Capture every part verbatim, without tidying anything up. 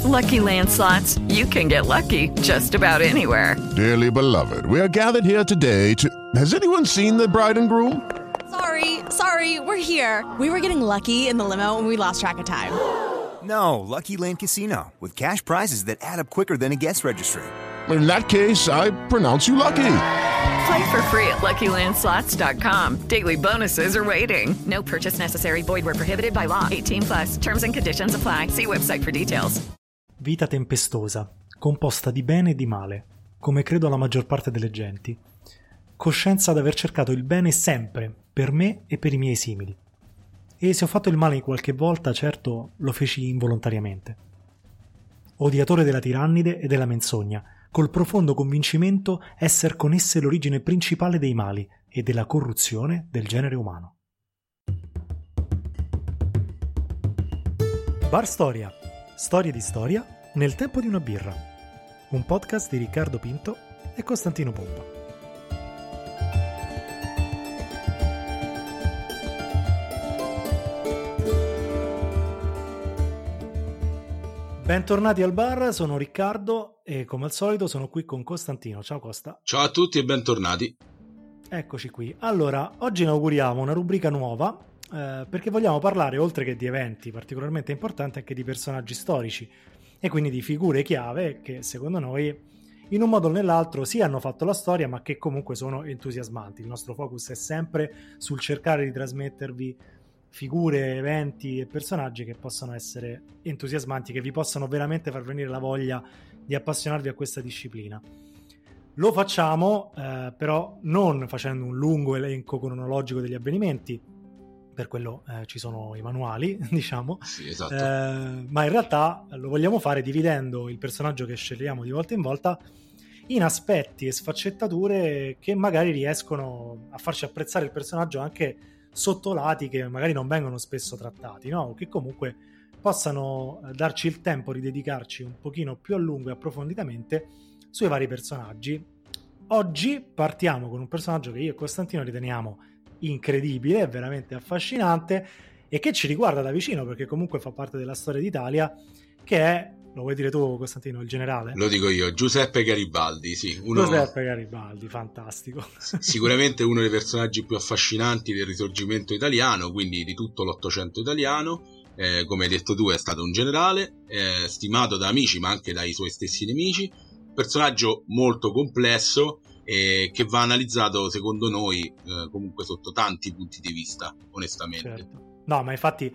Lucky Land Slots, you can get lucky just about anywhere. Dearly beloved, we are gathered here today to... Has anyone seen the bride and groom? Sorry, sorry, we're here. We were getting lucky in the limo and we lost track of time. No, Lucky Land Casino, with cash prizes that add up quicker than a guest registry. In that case, I pronounce you lucky. Play for free at Lucky Land Slots dot com. Daily bonuses are waiting. No purchase necessary. Void where prohibited by law. eighteen plus. Terms and conditions apply. See website for details. Vita tempestosa, composta di bene e di male, come credo la maggior parte delle genti. Coscienza d'aver cercato il bene sempre, per me e per i miei simili. E se ho fatto il male qualche volta, certo, lo feci involontariamente. Odiatore della tirannide e della menzogna, col profondo convincimento esser con esse l'origine principale dei mali e della corruzione del genere umano. Bar Storia. Storie di storia nel tempo di una birra. Un podcast di Riccardo Pinto e Costantino Pompa. Bentornati al bar, sono Riccardo e come al solito sono qui con Costantino. Ciao Costa. Ciao a tutti e bentornati. Eccoci qui. Allora, oggi inauguriamo una rubrica nuova eh, perché vogliamo parlare, oltre che di eventi particolarmente importanti, anche di personaggi storici e quindi di figure chiave che secondo noi in un modo o nell'altro sì hanno fatto la storia ma che comunque sono entusiasmanti. Il nostro focus è sempre sul cercare di trasmettervi figure, eventi e personaggi che possano essere entusiasmanti, che vi possano veramente far venire la voglia di appassionarvi a questa disciplina. Lo facciamo eh, però non facendo un lungo elenco cronologico degli avvenimenti, per quello eh, ci sono i manuali, diciamo, sì, esatto. eh, ma in realtà lo vogliamo fare dividendo il personaggio che scegliamo di volta in volta in aspetti e sfaccettature che magari riescono a farci apprezzare il personaggio anche sotto lati che magari non vengono spesso trattati, no? O che comunque possano darci il tempo di dedicarci un pochino più a lungo e approfonditamente sui vari personaggi. Oggi partiamo con un personaggio che io e Costantino riteniamo incredibile, veramente affascinante e che ci riguarda da vicino perché comunque fa parte della storia d'Italia, che è, lo vuoi dire tu Costantino, il generale? Lo dico io, Giuseppe Garibaldi, sì. Uno... Giuseppe Garibaldi, fantastico. Sicuramente uno dei personaggi più affascinanti del risorgimento italiano, quindi di tutto l'Ottocento italiano. Eh, come hai detto tu, è stato un generale, eh, stimato da amici ma anche dai suoi stessi nemici. Personaggio molto complesso e che va analizzato secondo noi eh, comunque sotto tanti punti di vista, onestamente. Certo. No, ma infatti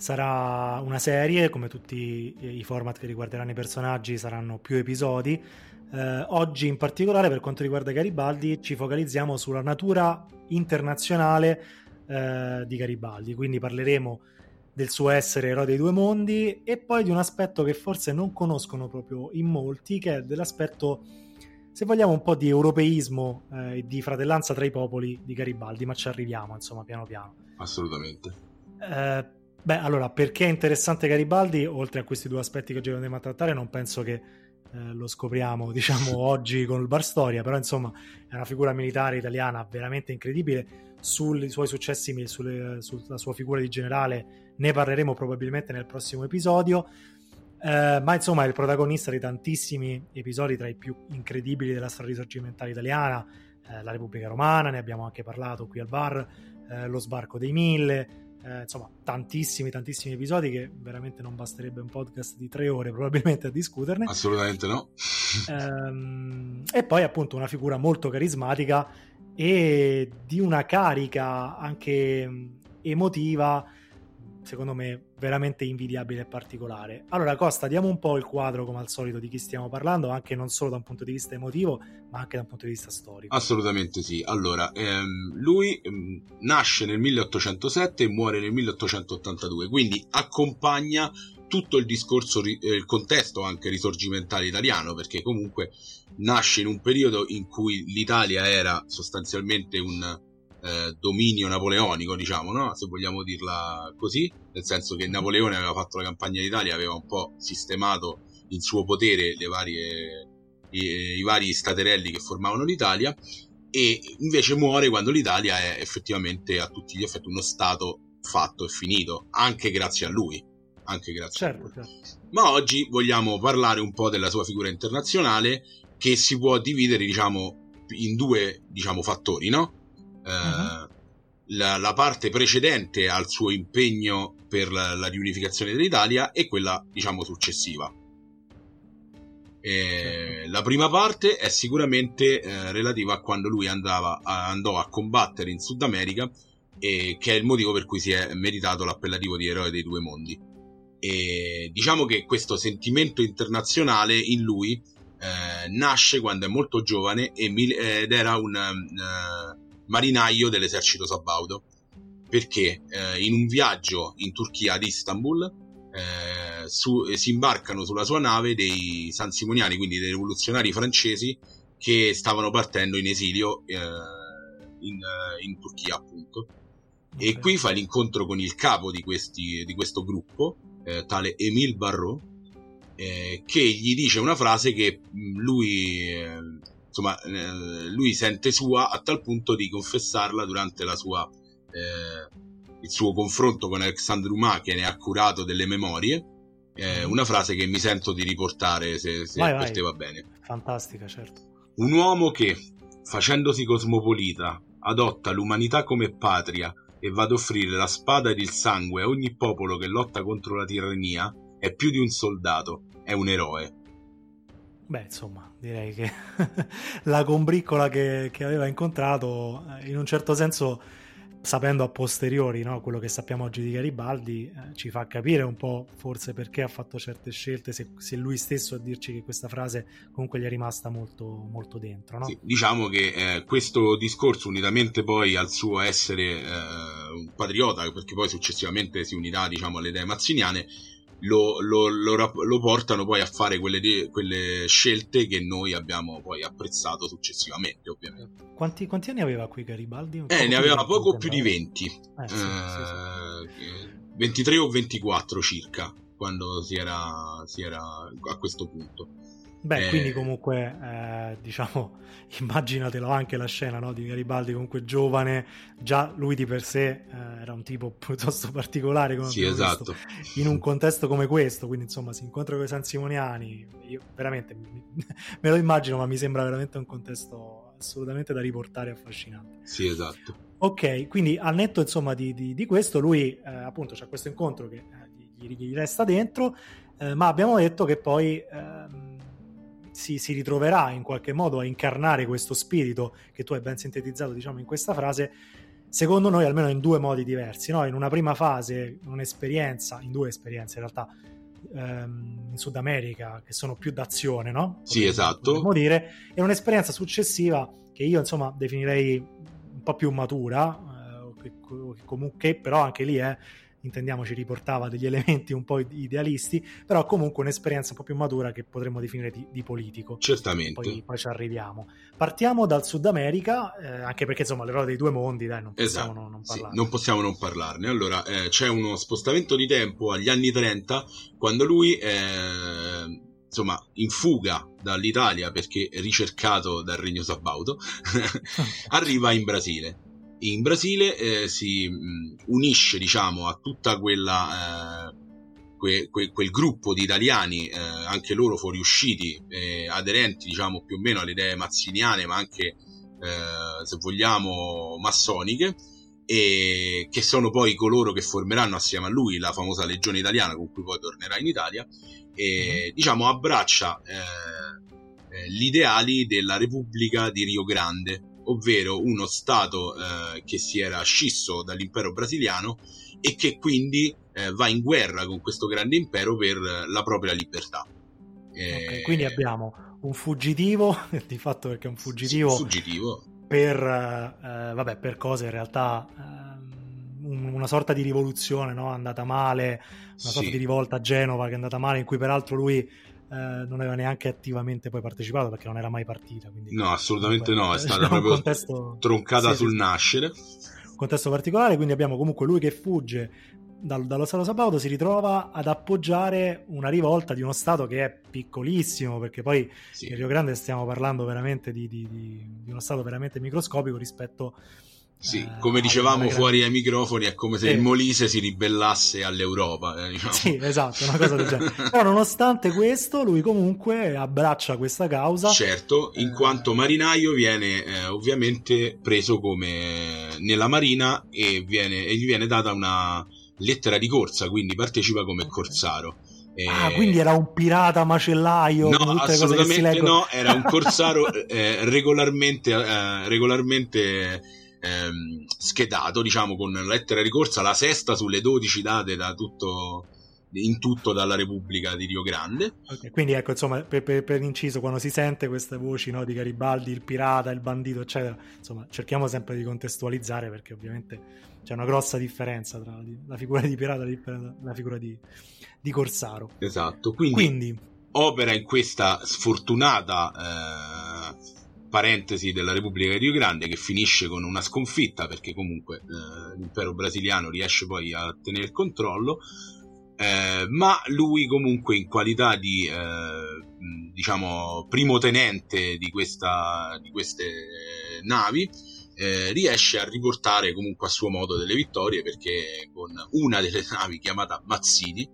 sarà una serie, come tutti i format che riguarderanno i personaggi saranno più episodi. Eh, oggi in particolare per quanto riguarda Garibaldi ci focalizziamo sulla natura internazionale eh, di Garibaldi, quindi parleremo del suo essere eroe dei due mondi e poi di un aspetto che forse non conoscono proprio in molti, che è dell'aspetto, se vogliamo, un po' di europeismo eh, e di fratellanza tra i popoli di Garibaldi, ma ci arriviamo insomma piano piano. Assolutamente. Eh, beh, allora, perché è interessante Garibaldi? Oltre a questi due aspetti che oggi andremo a trattare, non penso che eh, lo scopriamo, diciamo, oggi con il Bar Storia, però insomma è una figura militare italiana veramente incredibile. Sui suoi successi, sulle, sulla sua figura di generale ne parleremo probabilmente nel prossimo episodio, eh, ma insomma è il protagonista di tantissimi episodi tra i più incredibili della storia risorgimentale italiana, eh, la Repubblica Romana, ne abbiamo anche parlato qui al bar, eh, lo sbarco dei Mille, Eh, insomma tantissimi tantissimi episodi che veramente non basterebbe un podcast di tre ore probabilmente a discuterne. Assolutamente no. ehm, e poi appunto una figura molto carismatica e di una carica anche emotiva secondo me veramente invidiabile e particolare. Allora Costa, diamo un po' il quadro come al solito di chi stiamo parlando, anche non solo da un punto di vista emotivo ma anche da un punto di vista storico. Assolutamente sì. Allora ehm, lui ehm, nasce nel milleottocentosette e muore nel milleottocentottantadue, quindi accompagna tutto il discorso, eh, il contesto anche risorgimentale italiano, perché comunque nasce in un periodo in cui l'Italia era sostanzialmente un Eh, dominio napoleonico, diciamo, no? Se vogliamo dirla così, nel senso che Napoleone aveva fatto la campagna d'Italia, aveva un po' sistemato in suo potere le varie, i, i vari staterelli che formavano l'Italia, e invece muore quando l'Italia è effettivamente a tutti gli effetti uno stato fatto e finito, anche grazie a lui, anche grazie certo, a lui. certo. Ma oggi vogliamo parlare un po' della sua figura internazionale, che si può dividere, diciamo, in due, diciamo, fattori, no? Eh, uh-huh. la, la parte precedente al suo impegno per la, la riunificazione dell'Italia e quella, diciamo, successiva. Eh, la prima parte è sicuramente eh, relativa a quando lui andava a, andò a combattere in Sud America, e che è il motivo per cui si è meritato l'appellativo di eroe dei due mondi. E diciamo che questo sentimento internazionale in lui eh, nasce quando è molto giovane e mil- ed era un uh, marinaio dell'esercito sabaudo, perché eh, in un viaggio in Turchia ad Istanbul Eh, su, eh, si imbarcano sulla sua nave dei sansimoniani, quindi dei rivoluzionari francesi che stavano partendo in esilio eh, in, eh, in Turchia, appunto. Okay. E qui fa l'incontro con il capo di, questi, di questo gruppo, eh, tale Émile Barrot, eh, che gli dice una frase che lui eh, insomma eh, lui sente sua, a tal punto di confessarla durante la sua eh, il suo confronto con Alexandre Dumas, che ne ha curato delle memorie. Eh, una frase che mi sento di riportare, se, se vai, per vai. te va bene. Fantastica, certo. Un uomo che, facendosi cosmopolita, adotta l'umanità come patria e va ad offrire la spada ed il sangue a ogni popolo che lotta contro la tirannia, è più di un soldato, è un eroe. Beh, insomma, direi che la combriccola che, che aveva incontrato, in un certo senso, sapendo a posteriori, no, quello che sappiamo oggi di Garibaldi, eh, ci fa capire un po' forse perché ha fatto certe scelte, se, se lui stesso a dirci che questa frase comunque gli è rimasta molto, molto dentro, no? Sì, diciamo che eh, questo discorso, unitamente poi al suo essere eh, un patriota, perché poi successivamente si unirà, diciamo, alle idee mazziniane, Lo, lo, lo, lo portano poi a fare quelle, de, quelle scelte che noi abbiamo poi apprezzato successivamente, ovviamente. Quanti, quanti anni aveva qui Garibaldi? Eh, ne aveva poco più di venti, eh, sì, eh, sì, sì. ventitré o ventiquattro circa, quando si era, si era a questo punto. Beh, eh, quindi comunque eh, diciamo, immaginatelo anche la scena, no, di Garibaldi comunque giovane, già lui di per sé eh, era un tipo piuttosto particolare, come sì, esatto. visto, in un contesto come questo, quindi insomma si incontra con i sansimoniani, io veramente me lo immagino, ma mi sembra veramente un contesto assolutamente da riportare, affascinante. Sì, esatto. Ok, quindi al netto insomma di, di, di questo, lui eh, appunto c'ha questo incontro che eh, gli, gli resta dentro, eh, ma abbiamo detto che poi eh, Si, si ritroverà in qualche modo a incarnare questo spirito che tu hai ben sintetizzato, diciamo, in questa frase, secondo noi almeno in due modi diversi, no? In una prima fase, un'esperienza, in due esperienze in realtà, ehm, in Sud America, che sono più d'azione, no? Sì, esatto. Potremmo dire, e un'esperienza successiva che io insomma definirei un po' più matura, eh, che, che comunque però anche lì è eh, intendiamoci, riportava degli elementi un po' idealisti, però comunque un'esperienza un po' più matura che potremmo definire di, di politico. Certamente. Poi, poi ci arriviamo. Partiamo dal Sud America, eh, anche perché insomma l'eroe dei due mondi, dai, non possiamo esatto, non, non parlarne. Sì, non possiamo non parlarne. Allora, eh, c'è uno spostamento di tempo agli anni trenta, quando lui eh, insomma, in fuga dall'Italia perché ricercato dal Regno Sabaudo, arriva in Brasile. In Brasile eh, si mh, unisce, diciamo, a tutta quella eh, que, que, quel gruppo di italiani, eh, anche loro fuoriusciti, eh, aderenti, diciamo, più o meno alle idee mazziniane, ma anche eh, se vogliamo massoniche, e che sono poi coloro che formeranno assieme a lui la famosa Legione Italiana, con cui poi tornerà in Italia, e diciamo abbraccia eh, gli ideali della Repubblica di Rio Grande, ovvero uno stato eh, che si era scisso dall'impero brasiliano e che quindi eh, va in guerra con questo grande impero per la propria libertà. Eh, okay, quindi abbiamo un fuggitivo, di fatto perché è un fuggitivo, sì, un fuggitivo. Per, eh, vabbè, per cose in realtà eh, una sorta di rivoluzione, no? Andata male, una sì. sorta di rivolta a Genova che è andata male, in cui peraltro lui Eh, non aveva neanche attivamente poi partecipato perché non era mai partita, quindi no, assolutamente comunque, no, è stata un proprio contesto, troncata sì, sul sì, nascere, un contesto particolare. Quindi abbiamo comunque lui che fugge dal, dallo Stato Sabaudo, si ritrova ad appoggiare una rivolta di uno Stato che è piccolissimo, perché poi sì. in Rio Grande stiamo parlando veramente di, di, di, di uno Stato veramente microscopico rispetto Sì, eh, come dicevamo grande... fuori ai microfoni, è come se sì. il Molise si ribellasse all'Europa. Eh, diciamo. Sì, esatto, una cosa del genere. Però nonostante questo, lui comunque abbraccia questa causa. Certo, in eh... quanto marinaio viene eh, ovviamente preso come nella marina e, viene, e gli viene data una lettera di corsa, quindi partecipa come okay. corsaro. Ah, quindi era un pirata macellaio? No, tutte assolutamente le cose che si no, era un corsaro eh, regolarmente, eh, regolarmente ehm, schedato, diciamo, con lettera di corsa, la sesta sulle dodici date da tutto, in tutto dalla Repubblica di Rio Grande. Okay, quindi ecco, insomma, per, per, per inciso, quando si sente queste voci, no, di Garibaldi, il pirata, il bandito, eccetera, insomma, cerchiamo sempre di contestualizzare, perché ovviamente c'è una grossa differenza tra la figura di pirata e la figura di, di corsaro. Esatto, quindi, quindi opera in questa sfortunata eh, parentesi della Repubblica di Rio Grande, che finisce con una sconfitta, perché comunque eh, l'impero brasiliano riesce poi a tenere il controllo. Eh, ma lui comunque in qualità di eh, diciamo primotenente di, questa, di queste navi eh, riesce a riportare comunque a suo modo delle vittorie, perché con una delle navi chiamata Mazzini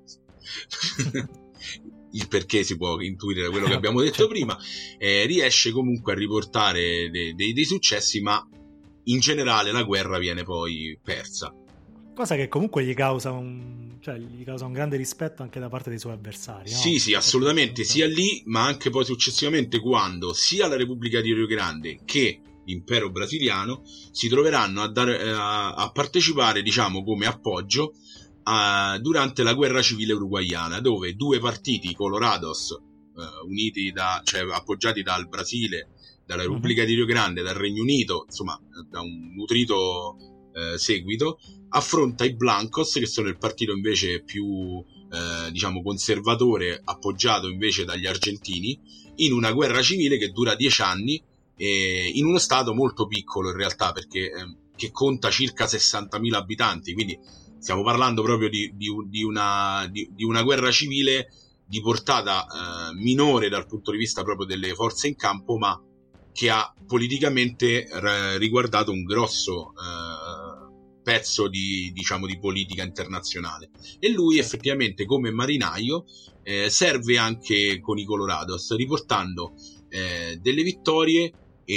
il perché si può intuire da quello che abbiamo detto prima, eh, riesce comunque a riportare dei, dei, dei successi, ma in generale la guerra viene poi persa. Cosa che comunque gli causa un, cioè, gli causa un grande rispetto anche da parte dei suoi avversari. No? Sì, sì, assolutamente, sia lì, ma anche poi successivamente, quando sia la Repubblica di Rio Grande che l'impero brasiliano si troveranno a, dare, a, a partecipare, diciamo, come appoggio a, durante la guerra civile uruguaiana, dove due partiti, i Colorados, eh, uniti da, cioè appoggiati dal Brasile, dalla Repubblica mm-hmm. di Rio Grande, dal Regno Unito, insomma, da un nutrito eh, seguito, affronta i Blancos, che sono il partito invece più eh, diciamo conservatore, appoggiato invece dagli argentini, in una guerra civile che dura dieci anni eh, in uno stato molto piccolo in realtà, perché eh, che conta circa sessantamila abitanti, quindi stiamo parlando proprio di, di, di, una, di, di una guerra civile di portata eh, minore dal punto di vista proprio delle forze in campo, ma che ha politicamente r- riguardato un grosso eh, pezzo di, diciamo, di politica internazionale. E lui effettivamente come marinaio eh, serve anche con i Colorados, riportando eh, delle vittorie,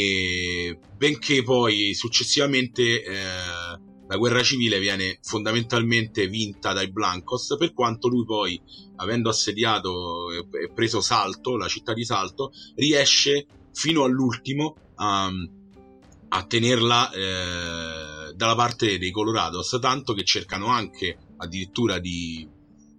e benché poi successivamente eh, la guerra civile viene fondamentalmente vinta dai Blancos, per quanto lui poi, avendo assediato e preso Salto, la città di Salto, riesce fino all'ultimo a, a tenerla eh, dalla parte dei Colorados, tanto che cercano anche addirittura di,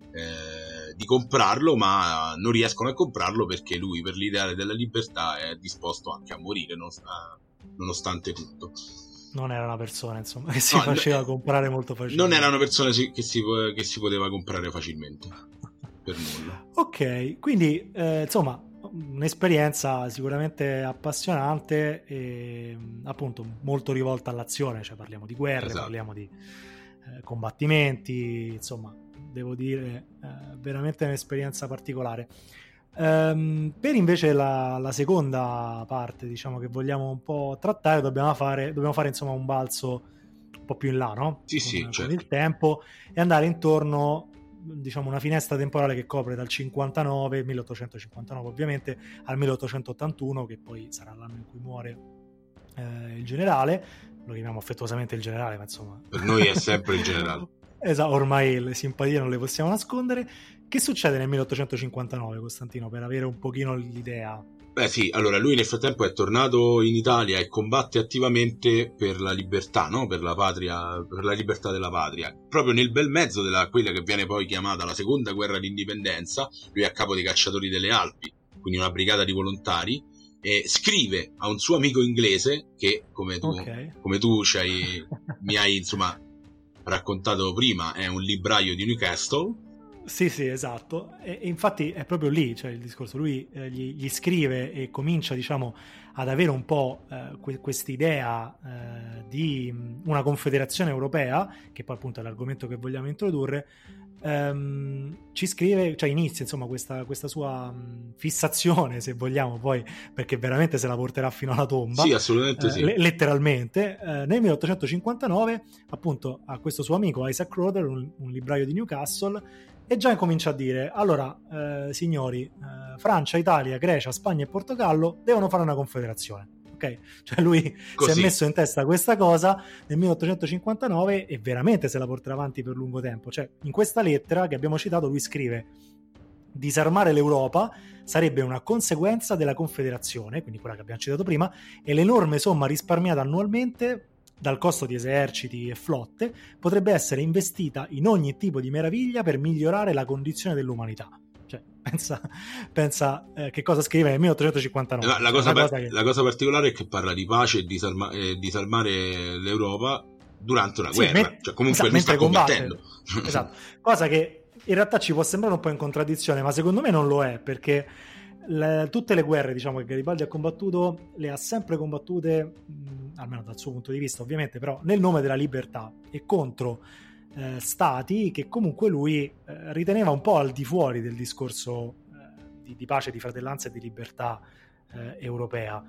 eh, di comprarlo, ma non riescono a comprarlo, perché lui, per l'ideale della libertà, è disposto anche a morire nonostante tutto. Non era una persona, insomma, che si no, faceva comprare molto facilmente. Non era una persona che si, che si poteva comprare facilmente, per nulla. Ok, quindi eh, insomma, un'esperienza sicuramente appassionante e appunto molto rivolta all'azione, cioè parliamo di guerre, esatto. parliamo di eh, combattimenti, insomma, devo dire eh, veramente un'esperienza particolare. Um, per invece la, la seconda parte, diciamo, che vogliamo un po' trattare, dobbiamo fare, dobbiamo fare insomma un balzo un po' più in là, no? Sì, con, sì, con certo. il tempo, e andare intorno, diciamo, una finestra temporale che copre dal cinquantanove, milleottocentocinquantanove ovviamente, al milleottocentottantuno, che poi sarà l'anno in cui muore eh, il generale. Lo chiamiamo affettuosamente il generale, ma insomma per noi è sempre il generale. Esatto, ormai le simpatie non le possiamo nascondere. Che succede nel milleottocentocinquantanove, Costantino, per avere un pochino l'idea? Beh sì, allora lui nel frattempo è tornato in Italia e combatte attivamente per la libertà, no? Per la patria, per la libertà della patria. Proprio nel bel mezzo della quella che viene poi chiamata la seconda guerra d'indipendenza, lui è a capo dei cacciatori delle Alpi, quindi una brigata di volontari, e scrive a un suo amico inglese che, come tu, okay. come tu c'hai, mi hai insomma raccontato prima, è un libraio di Newcastle. Sì, sì, esatto. E, e infatti è proprio lì, cioè il discorso. Lui eh, gli, gli scrive e comincia, diciamo, ad avere un po' eh, que- quest'idea eh, di una confederazione europea, che poi appunto è l'argomento che vogliamo introdurre, ehm, ci scrive, cioè inizia insomma questa, questa sua mh, fissazione, se vogliamo, poi, perché veramente se la porterà fino alla tomba. Sì, assolutamente eh, sì. le- letteralmente. Eh, nel milleottocentocinquantanove, appunto, a questo suo amico Isaac Roder, un, un libraio di Newcastle, e già incomincia a dire: allora, eh, signori, eh, Francia, Italia, Grecia, Spagna e Portogallo devono fare una confederazione. Ok? Cioè lui Così. si è messo in testa questa cosa nel milleottocentocinquantanove e veramente se la porterà avanti per lungo tempo. Cioè, in questa lettera che abbiamo citato, lui scrive: disarmare l'Europa sarebbe una conseguenza della confederazione, quindi quella che abbiamo citato prima, e l'enorme somma risparmiata annualmente dal costo di eserciti e flotte potrebbe essere investita in ogni tipo di meraviglia per migliorare la condizione dell'umanità. Cioè, pensa, pensa eh, che cosa scrive nel milleottocentocinquantanove. La, la, cosa, Una per, cosa che... la cosa particolare è che parla di pace e disarma, eh, disarmare l'Europa durante una Sì, guerra, me- cioè comunque esatto, lui sta mentre combatte. combattendo. Esatto, cosa che in realtà ci può sembrare un po' in contraddizione, ma secondo me non lo è, perché le, tutte le guerre, diciamo, che Garibaldi ha combattuto, le ha sempre combattute, mh, almeno dal suo punto di vista ovviamente, però nel nome della libertà e contro eh, stati che comunque lui eh, riteneva un po' al di fuori del discorso eh, di, di pace, di fratellanza e di libertà eh, europea.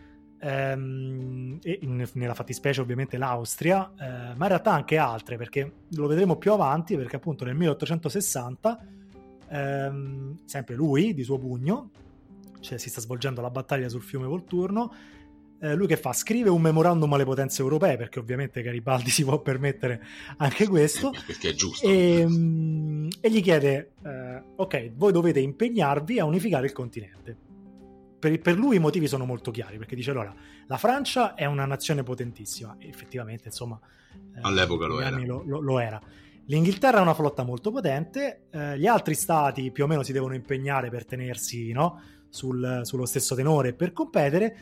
Ehm, e in, nella fattispecie ovviamente l'Austria, eh, ma in realtà anche altre, perché lo vedremo più avanti, perché appunto nel milleottocentosessanta ehm, sempre lui di suo pugno, cioè si sta svolgendo la battaglia sul fiume Volturno, eh, lui che fa? Scrive un memorandum alle potenze europee, perché ovviamente Garibaldi si può permettere anche questo, perché è giusto, e, e gli chiede eh, ok, voi dovete impegnarvi a unificare il continente. Per, per lui i motivi sono molto chiari, perché dice: allora, la Francia è una nazione potentissima, e effettivamente insomma eh, all'epoca lo era. Lo, lo, lo era. L'Inghilterra è una flotta molto potente, eh, gli altri stati più o meno si devono impegnare per tenersi, no, sul, sullo stesso tenore e per competere,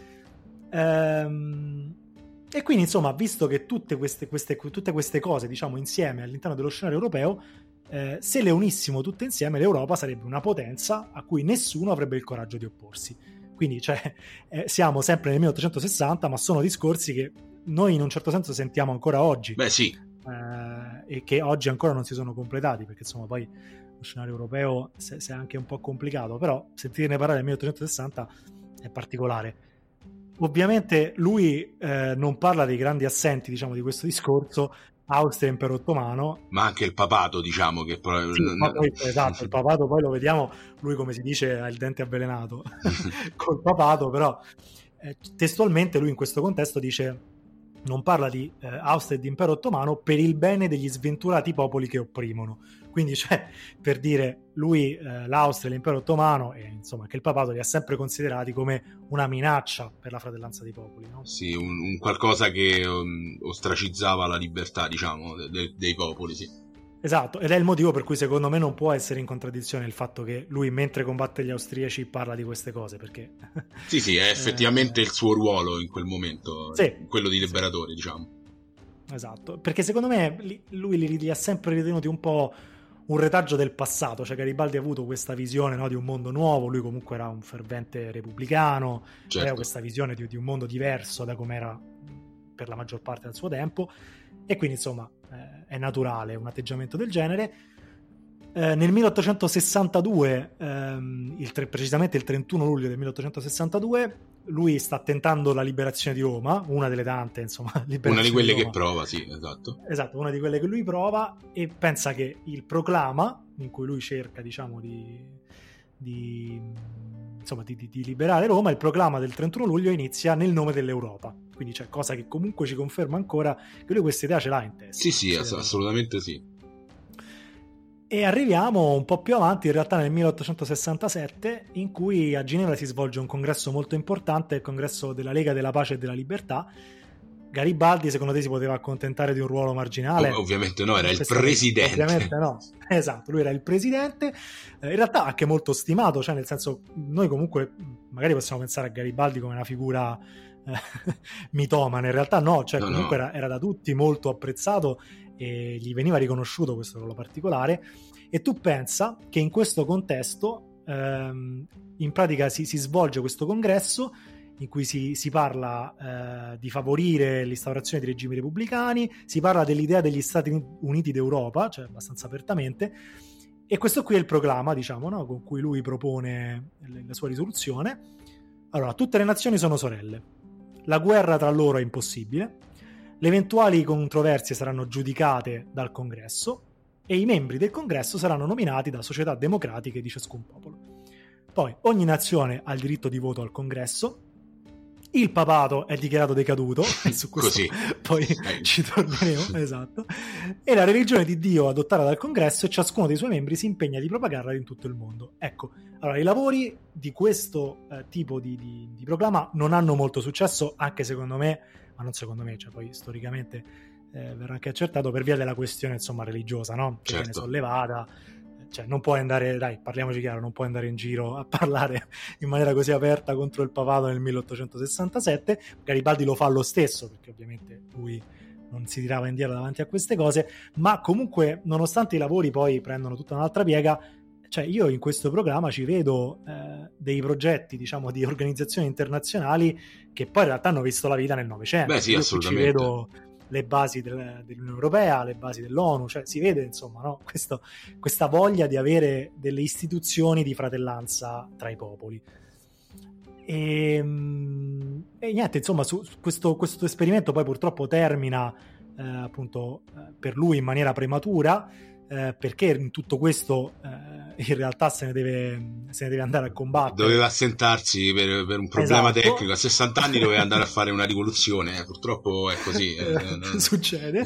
ehm, e quindi insomma, visto che tutte queste, queste, tutte queste cose, diciamo, insieme all'interno dello scenario europeo, eh, se le unissimo tutte insieme, l'Europa sarebbe una potenza a cui nessuno avrebbe il coraggio di opporsi. Quindi cioè, eh, siamo sempre nel milleottocentosessanta, ma sono discorsi che noi in un certo senso sentiamo ancora oggi. Beh sì. Eh, e che oggi ancora non si sono completati, perché insomma poi lo scenario europeo se, se è anche un po' complicato, però sentirne parlare del milleottocentosessanta è particolare. Ovviamente lui eh, non parla dei grandi assenti, diciamo, di questo discorso, Austria e Impero Ottomano, ma anche il papato, diciamo, che poi... sì, ma poi, esatto, il papato poi lo vediamo, lui come si dice ha il dente avvelenato col papato, però eh, testualmente lui in questo contesto dice: non parla di eh, Austria e di Impero Ottomano per il bene degli sventurati popoli che opprimono. Quindi, cioè, per dire, lui eh, l'Austria e l'Impero Ottomano e insomma che il papato li ha sempre considerati come una minaccia per la fratellanza dei popoli, no? Sì, un, un qualcosa che um, ostracizzava la libertà, diciamo, de, de, dei popoli, sì. Esatto, ed è il motivo per cui secondo me non può essere in contraddizione il fatto che lui, mentre combatte gli austriaci, parla di queste cose, perché... Sì, sì, è effettivamente eh... il suo ruolo in quel momento, sì, quello di liberatore, sì. diciamo. Esatto, perché secondo me lui li, li ha sempre ritenuti un po' un retaggio del passato, cioè Garibaldi ha avuto questa visione, no, di un mondo nuovo, lui comunque era un fervente repubblicano, certo. Aveva questa visione di, di un mondo diverso da come era per la maggior parte del suo tempo, e quindi insomma eh, è naturale un atteggiamento del genere. Eh, nel milleottocentosessantadue, ehm, il tre, precisamente il trentuno luglio del milleottocentosessantadue, lui sta tentando la liberazione di Roma, una delle tante, insomma, una di quelle di che prova, sì, esatto. Esatto, una di quelle che lui prova, e pensa che il proclama, in cui lui cerca, diciamo, di, di, insomma, di, di, di liberare Roma, il proclama del trentuno luglio inizia nel nome dell'Europa. Quindi c'è cosa che comunque ci conferma ancora che lui questa idea ce l'ha in testa. Sì, sì, ass- assolutamente sì. E arriviamo un po' più avanti, in realtà nel milleottocentosessantasette, in cui a Ginevra si svolge un congresso molto importante, il congresso della Lega della Pace e della Libertà. Garibaldi, secondo te, si poteva accontentare di un ruolo marginale? Ov- ovviamente no, era il presidente. Ovviamente no, esatto, lui era il presidente, eh, in realtà anche molto stimato, cioè nel senso, noi comunque magari possiamo pensare a Garibaldi come una figura eh, mitomane, in realtà no, cioè no, comunque no. Era, era da tutti molto apprezzato e gli veniva riconosciuto questo ruolo particolare. E tu pensa che in questo contesto ehm, in pratica si, si svolge questo congresso in cui si, si parla eh, di favorire l'instaurazione di regimi repubblicani, si parla dell'idea degli Stati Uniti d'Europa, cioè abbastanza apertamente, e questo qui è il proclama, diciamo, no? Con cui lui propone la sua risoluzione. Allora, tutte le nazioni sono sorelle, la guerra tra loro è impossibile, le eventuali controversie saranno giudicate dal Congresso e i membri del Congresso saranno nominati da società democratiche di ciascun popolo. Poi ogni nazione ha il diritto di voto al Congresso, il papato è dichiarato decaduto, e su questo Così. poi ci torneremo, esatto, e la religione di Dio adottata dal Congresso e ciascuno dei suoi membri si impegna di propagarla in tutto il mondo. Ecco, allora i lavori di questo eh, tipo di, di, di proclama non hanno molto successo, anche secondo me, ma non secondo me, cioè poi storicamente eh, verrà anche accertato, per via della questione insomma religiosa, no? Che Certo. viene sollevata. Cioè non puoi andare, dai, parliamoci chiaro, non puoi andare in giro a parlare in maniera così aperta contro il papato nel milleottocentosessantasette. Garibaldi lo fa lo stesso, perché ovviamente lui non si tirava indietro davanti a queste cose, ma comunque nonostante i lavori poi prendono tutta un'altra piega, cioè io in questo programma ci vedo eh, dei progetti, diciamo, di organizzazioni internazionali che poi in realtà hanno visto la vita nel Novecento. Beh sì, io assolutamente. Ci vedo le basi del, dell'Unione Europea, le basi dell'ONU, cioè si vede insomma, no? Questo, questa voglia di avere delle istituzioni di fratellanza tra i popoli. E, e niente, insomma, su, su questo, questo esperimento poi purtroppo termina eh, appunto eh, per lui in maniera prematura, eh, perché in tutto questo eh, in realtà se ne deve, se ne deve andare a combattere. Doveva assentarsi per, per un problema Esatto. tecnico, a sessanta anni doveva andare a fare una rivoluzione, eh, purtroppo è così. Eh, non... Succede.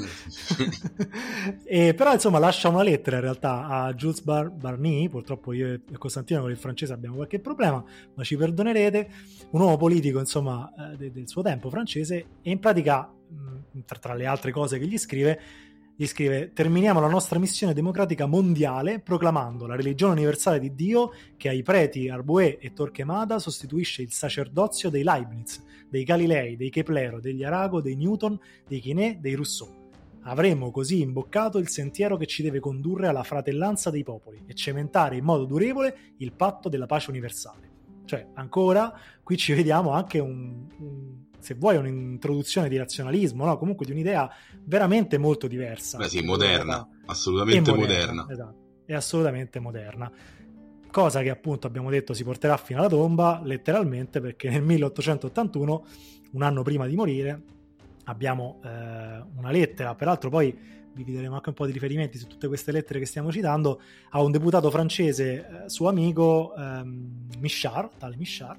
E, però insomma lascia una lettera in realtà a Jules Bar- Barny, purtroppo io e Costantino con il francese abbiamo qualche problema, ma ci perdonerete, un uomo politico insomma eh, de- del suo tempo francese, e in pratica mh, tra, tra le altre cose che gli scrive gli scrive: terminiamo la nostra missione democratica mondiale proclamando la religione universale di Dio che ai preti Arbouet e Torquemada sostituisce il sacerdozio dei Leibniz, dei Galilei, dei Keplero, degli Arago, dei Newton, dei Quinet, dei Rousseau. Avremo così imboccato il sentiero che ci deve condurre alla fratellanza dei popoli e cementare in modo durevole il patto della pace universale. Cioè, ancora, qui ci vediamo anche un... un se vuoi un'introduzione di razionalismo, no? Comunque di un'idea veramente molto diversa. Beh sì, moderna, assolutamente è moderna. moderna. Esatto, è assolutamente moderna. Cosa che appunto abbiamo detto si porterà fino alla tomba, letteralmente, perché nel milleottocentottantuno, un anno prima di morire, abbiamo eh, una lettera, peraltro poi vi daremo anche un po' di riferimenti su tutte queste lettere che stiamo citando, a un deputato francese, eh, suo amico, ehm, Michard, tale Michard,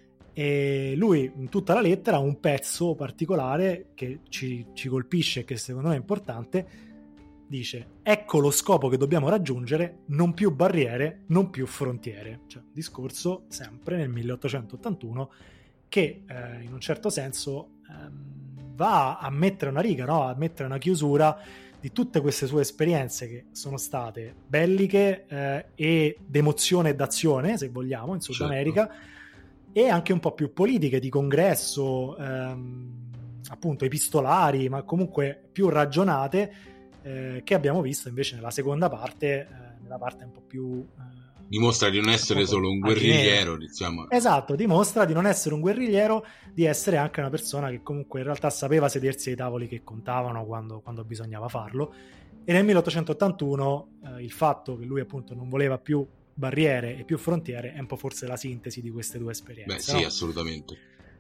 e lui in tutta la lettera ha un pezzo particolare che ci, ci colpisce e che secondo me è importante. Dice: ecco lo scopo che dobbiamo raggiungere, non più barriere, non più frontiere. Cioè un discorso sempre nel milleottocentottantuno che eh, in un certo senso ehm, va a mettere una riga, no? A mettere una chiusura di tutte queste sue esperienze che sono state belliche eh, e d'emozione e d'azione, se vogliamo, in Sud Certo. America, e anche un po' più politiche, di congresso, ehm, appunto epistolari, ma comunque più ragionate, eh, che abbiamo visto invece nella seconda parte, eh, nella parte un po' più... Eh, Dimostra di non essere solo un guerrigliero, diciamo. Esatto, dimostra di non essere un guerrigliero, di essere anche una persona che comunque in realtà sapeva sedersi ai tavoli che contavano quando, quando bisognava farlo. E nel milleottocentottantuno eh, il fatto che lui appunto non voleva più barriere e più frontiere è un po' forse la sintesi di queste due esperienze. Beh sì, no? assolutamente.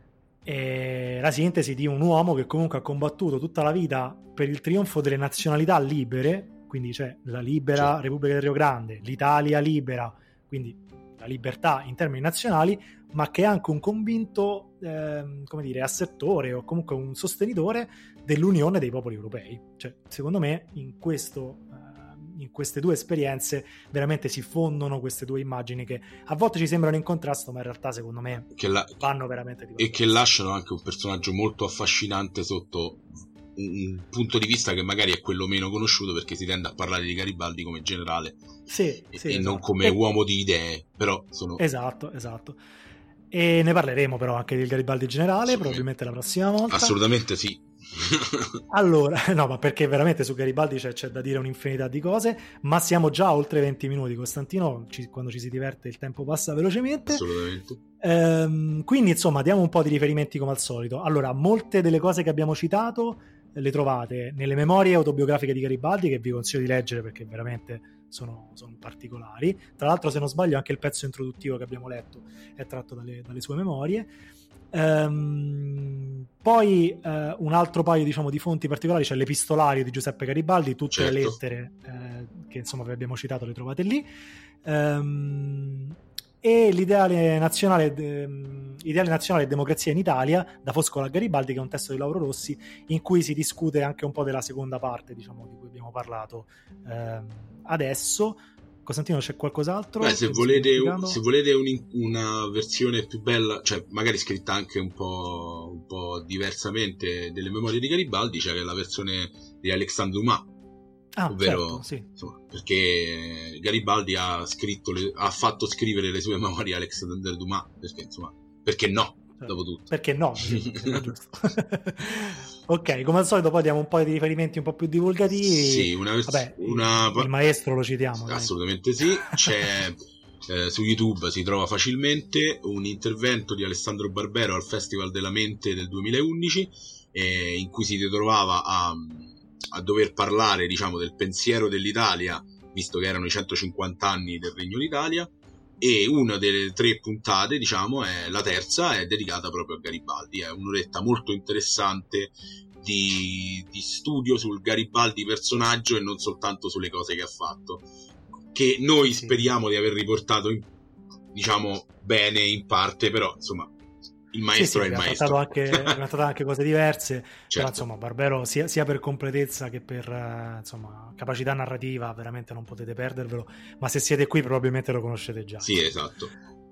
E la sintesi di un uomo che comunque ha combattuto tutta la vita per il trionfo delle nazionalità libere, quindi c'è la libera Sì. Repubblica del Rio Grande, l'Italia libera, quindi la libertà in termini nazionali, ma che è anche un convinto ehm, come dire, assertore o comunque un sostenitore dell'unione dei popoli europei. Cioè, secondo me in questo in queste due esperienze veramente si fondono queste due immagini che a volte ci sembrano in contrasto, ma in realtà secondo me Che la... vanno veramente di e che lasciano anche un personaggio molto affascinante sotto un punto di vista che magari è quello meno conosciuto, perché si tende a parlare di Garibaldi come generale sì, e, sì, e esatto. non come e... uomo di idee, però sono... esatto, esatto. E ne parleremo però anche del Garibaldi generale, Sì. probabilmente la prossima volta. Assolutamente sì. Allora, no, ma perché veramente su Garibaldi c'è, c'è da dire un'infinità di cose, ma siamo già a oltre venti minuti, Costantino, ci, quando ci si diverte il tempo passa velocemente. Assolutamente. Ehm, quindi insomma diamo un po' di riferimenti come al solito. Allora, molte delle cose che abbiamo citato le trovate nelle memorie autobiografiche di Garibaldi, che vi consiglio di leggere perché veramente sono, sono particolari. Tra l'altro, se non sbaglio, anche il pezzo introduttivo che abbiamo letto è tratto dalle, dalle sue memorie. Um, poi uh, un altro paio, diciamo, di fonti particolari, c'è l'epistolario di Giuseppe Garibaldi, tutte certo. le lettere eh, che insomma vi abbiamo citato le trovate lì. Um, e l'ideale nazionale, de, ideale nazionale e democrazia in Italia, da Foscolo a Garibaldi, che è un testo di Lauro Rossi in cui si discute anche un po' della seconda parte, diciamo, di cui abbiamo parlato eh, adesso. Costantino, c'è qualcos'altro? Beh, se volete, se volete un, una versione più bella, cioè magari scritta anche un po', un po' diversamente delle memorie di Garibaldi, c'è la versione di Alexandre Dumas. Ah, ovvero, certo, sì. insomma, perché Garibaldi ha scritto le, ha fatto scrivere le sue memorie a Alexandre Dumas, perché insomma, perché no, certo. dopo tutto. Perché no, sì, è giusto. Ok, come al solito poi diamo un po' di riferimenti un po' più divulgativi. Sì, una, vers- Vabbè, una... il maestro lo citiamo. Assolutamente dai. Sì, c'è eh, su YouTube si trova facilmente un intervento di Alessandro Barbero al Festival della Mente del duemilaundici, eh, in cui si ritrovava a a dover parlare, diciamo, del pensiero dell'Italia, visto che erano i centocinquanta anni del Regno d'Italia, e una delle tre puntate, diciamo, è la terza, è dedicata proprio a Garibaldi. È un'oretta molto interessante di, di studio sul Garibaldi personaggio e non soltanto sulle cose che ha fatto, che noi speriamo di aver riportato in, diciamo, bene in parte, però insomma il maestro sì, sì, è il maestro. Anche, abbiamo trattato anche cose diverse, certo. Però insomma Barbero sia, sia per completezza che per uh, insomma capacità narrativa veramente non potete perdervelo, ma se siete qui probabilmente lo conoscete già. Sì, esatto.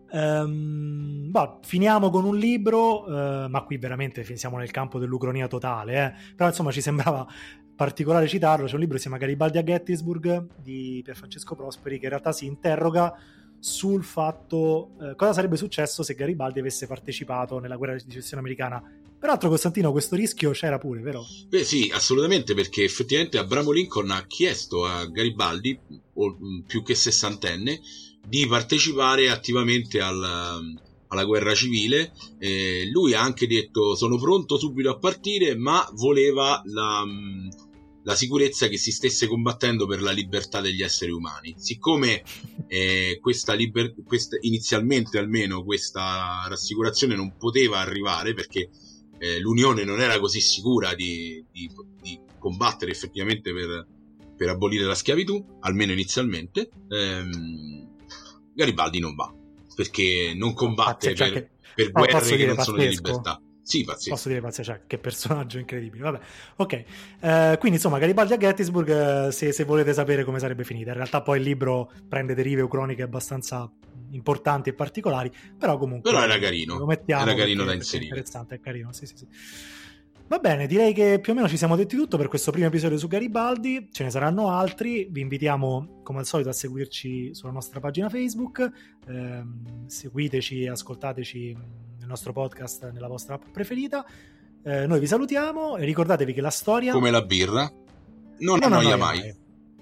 Um, boh, finiamo con un libro, uh, ma qui veramente siamo nel campo dell'ucronia totale, eh? Però insomma ci sembrava particolare citarlo. C'è un libro che si chiama Garibaldi a Gettysburg di Pierfrancesco Prosperi, che in realtà si interroga sul fatto eh, cosa sarebbe successo se Garibaldi avesse partecipato nella guerra di secessione americana. Peraltro, Costantino, questo rischio c'era pure, vero? Beh sì, assolutamente, perché effettivamente Abramo Lincoln ha chiesto a Garibaldi, o, più che sessantenne, di partecipare attivamente al, alla guerra civile. Eh, lui ha anche detto: sono pronto subito a partire, ma voleva la... la sicurezza che si stesse combattendo per la libertà degli esseri umani. Siccome eh, questa, liber- questa inizialmente almeno questa rassicurazione non poteva arrivare, perché eh, l'Unione non era così sicura di, di, di combattere effettivamente per, per abolire la schiavitù, almeno inizialmente, ehm, Garibaldi non va, perché non combatte ah, cioè, per, che... per oh, guerre che non pazzesco. sono di libertà. Sì, pazzesco. Posso dire pazzesco, cioè, che personaggio incredibile. Vabbè, ok. Eh, quindi insomma, Garibaldi a Gettysburg, eh, se, se volete sapere come sarebbe finita. In realtà poi il libro prende derive o croniche abbastanza importanti e particolari, però comunque... Però era carino, lo mettiamo era carino perché, da inserire. È interessante, è carino, sì, sì, sì. Va bene, direi che più o meno ci siamo detti tutto per questo primo episodio su Garibaldi. Ce ne saranno altri, vi invitiamo come al solito a seguirci sulla nostra pagina Facebook, eh, seguiteci, ascoltateci nel nostro podcast nella vostra app preferita. Eh, noi vi salutiamo e ricordatevi che la storia, come la birra, non, non annoia mai. mai.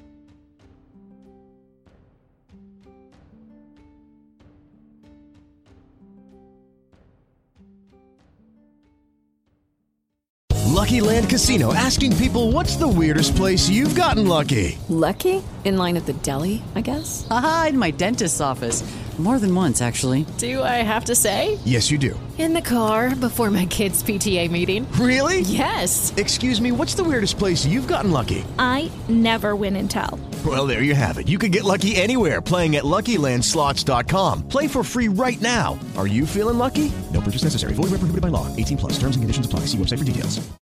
Lucky Land Casino, asking people, what's the weirdest place you've gotten lucky? Lucky? In line at the deli, I guess? Aha, in my dentist's office. More than once, actually. Do I have to say? Yes, you do. In the car before my kids' P T A meeting. Really? Yes. Excuse me, what's the weirdest place you've gotten lucky? I never win and tell. Well, there you have it. You can get lucky anywhere, playing at Lucky Land Slots dot com. Play for free right now. Are you feeling lucky? No purchase necessary. Void where prohibited by law. eighteen plus. Terms and conditions apply. See website for details.